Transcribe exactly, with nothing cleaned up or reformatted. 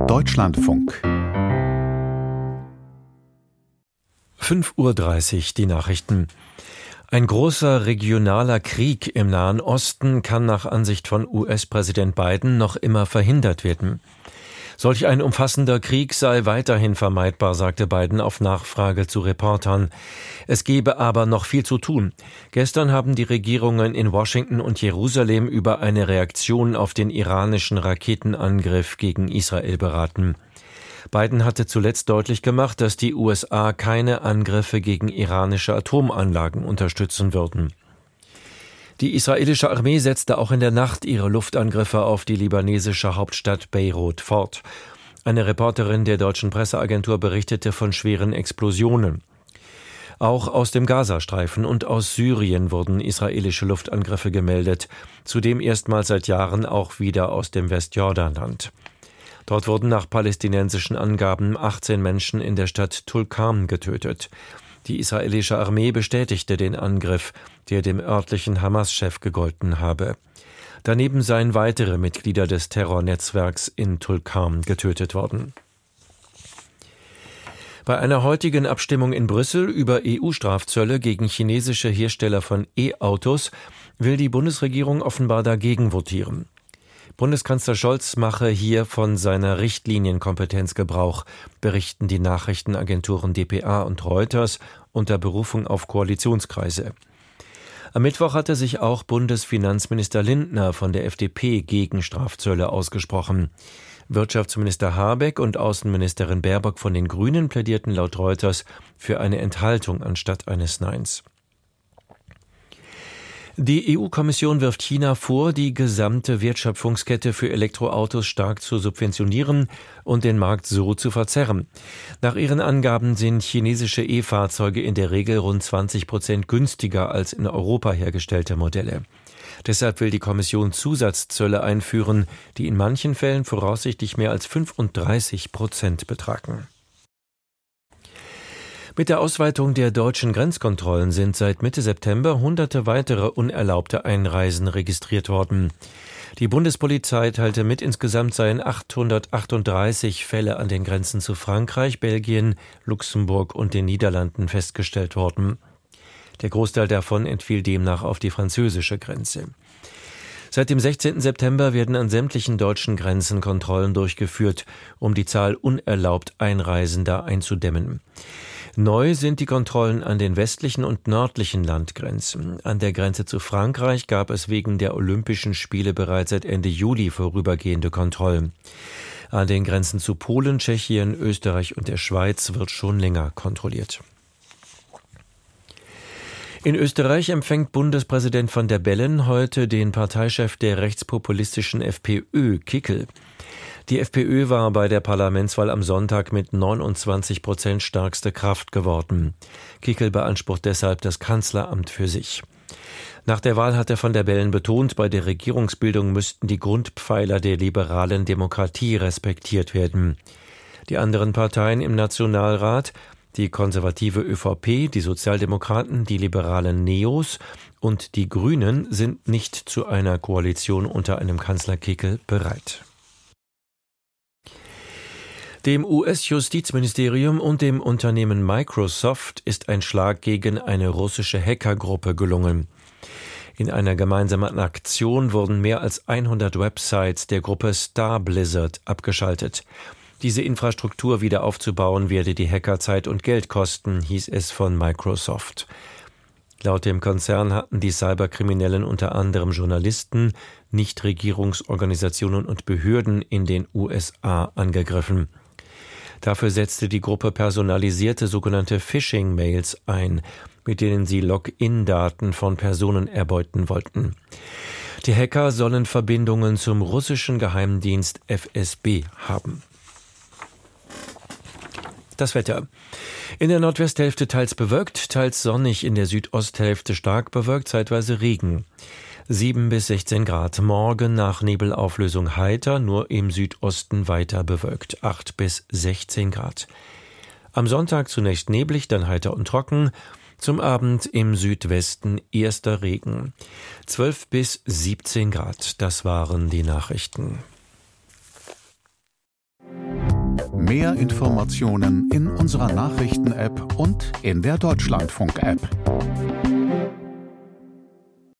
Deutschlandfunk. fünf Uhr dreißig, die Nachrichten. Ein großer regionaler Krieg im Nahen Osten kann nach Ansicht von U S-Präsident Biden noch immer verhindert werden. Solch ein umfassender Krieg sei weiterhin vermeidbar, sagte Biden auf Nachfrage zu Reportern. Es gebe aber noch viel zu tun. Gestern haben die Regierungen in Washington und Jerusalem über eine Reaktion auf den iranischen Raketenangriff gegen Israel beraten. Biden hatte zuletzt deutlich gemacht, dass die U S A keine Angriffe gegen iranische Atomanlagen unterstützen würden. Die israelische Armee setzte auch in der Nacht ihre Luftangriffe auf die libanesische Hauptstadt Beirut fort. Eine Reporterin der deutschen Presseagentur berichtete von schweren Explosionen. Auch aus dem Gazastreifen und aus Syrien wurden israelische Luftangriffe gemeldet, zudem erstmals seit Jahren auch wieder aus dem Westjordanland. Dort wurden nach palästinensischen Angaben achtzehn Menschen in der Stadt Tulkarm getötet. Die israelische Armee bestätigte den Angriff, der dem örtlichen Hamas-Chef gegolten habe. Daneben seien weitere Mitglieder des Terrornetzwerks in Tulkarm getötet worden. Bei einer heutigen Abstimmung in Brüssel über E U-Strafzölle gegen chinesische Hersteller von E-Autos will die Bundesregierung offenbar dagegen votieren. Bundeskanzler Scholz mache hier von seiner Richtlinienkompetenz Gebrauch, berichten die Nachrichtenagenturen D P A und Reuters unter Berufung auf Koalitionskreise. Am Mittwoch hatte sich auch Bundesfinanzminister Lindner von der F D P gegen Strafzölle ausgesprochen. Wirtschaftsminister Habeck und Außenministerin Baerbock von den Grünen plädierten laut Reuters für eine Enthaltung anstatt eines Neins. Die E U-Kommission wirft China vor, die gesamte Wertschöpfungskette für Elektroautos stark zu subventionieren und den Markt so zu verzerren. Nach ihren Angaben sind chinesische E-Fahrzeuge in der Regel rund zwanzig Prozent günstiger als in Europa hergestellte Modelle. Deshalb will die Kommission Zusatzzölle einführen, die in manchen Fällen voraussichtlich mehr als fünfunddreißig Prozent betragen. Mit der Ausweitung der deutschen Grenzkontrollen sind seit Mitte September hunderte weitere unerlaubte Einreisen registriert worden. Die Bundespolizei teilte mit, insgesamt seien achthundertachtunddreißig Fälle an den Grenzen zu Frankreich, Belgien, Luxemburg und den Niederlanden festgestellt worden. Der Großteil davon entfiel demnach auf die französische Grenze. Seit dem sechzehnten September werden an sämtlichen deutschen Grenzen Kontrollen durchgeführt, um die Zahl unerlaubt Einreisender einzudämmen. Neu sind die Kontrollen an den westlichen und nördlichen Landgrenzen. An der Grenze zu Frankreich gab es wegen der Olympischen Spiele bereits seit Ende Juli vorübergehende Kontrollen. An den Grenzen zu Polen, Tschechien, Österreich und der Schweiz wird schon länger kontrolliert. In Österreich empfängt Bundespräsident van der Bellen heute den Parteichef der rechtspopulistischen FPÖ, Kickl. Die FPÖ war bei der Parlamentswahl am Sonntag mit neunundzwanzig Prozent stärkste Kraft geworden. Kickl beansprucht deshalb das Kanzleramt für sich. Nach der Wahl hat van der Bellen betont, bei der Regierungsbildung müssten die Grundpfeiler der liberalen Demokratie respektiert werden. Die anderen Parteien im Nationalrat, die konservative ÖVP, die Sozialdemokraten, die liberalen Neos und die Grünen, sind nicht zu einer Koalition unter einem Kanzler Kickl bereit. Dem U S-Justizministerium und dem Unternehmen Microsoft ist ein Schlag gegen eine russische Hackergruppe gelungen. In einer gemeinsamen Aktion wurden mehr als hundert Websites der Gruppe Star Blizzard abgeschaltet. Diese Infrastruktur wieder aufzubauen werde die Hacker Zeit und Geld kosten, hieß es von Microsoft. Laut dem Konzern hatten die Cyberkriminellen unter anderem Journalisten, Nichtregierungsorganisationen und Behörden in den U S A angegriffen. Dafür setzte die Gruppe personalisierte sogenannte Phishing-Mails ein, mit denen sie Login-Daten von Personen erbeuten wollten. Die Hacker sollen Verbindungen zum russischen Geheimdienst F S B haben. Das Wetter. In der Nordwesthälfte teils bewölkt, teils sonnig, in der Südosthälfte stark bewölkt, zeitweise Regen. sieben bis sechzehn Grad. Morgen nach Nebelauflösung heiter, nur im Südosten weiter bewölkt. acht bis sechzehn Grad. Am Sonntag zunächst neblig, dann heiter und trocken. Zum Abend im Südwesten erster Regen. zwölf bis siebzehn Grad. Das waren die Nachrichten. Mehr Informationen in unserer Nachrichten-App und in der Deutschlandfunk-App.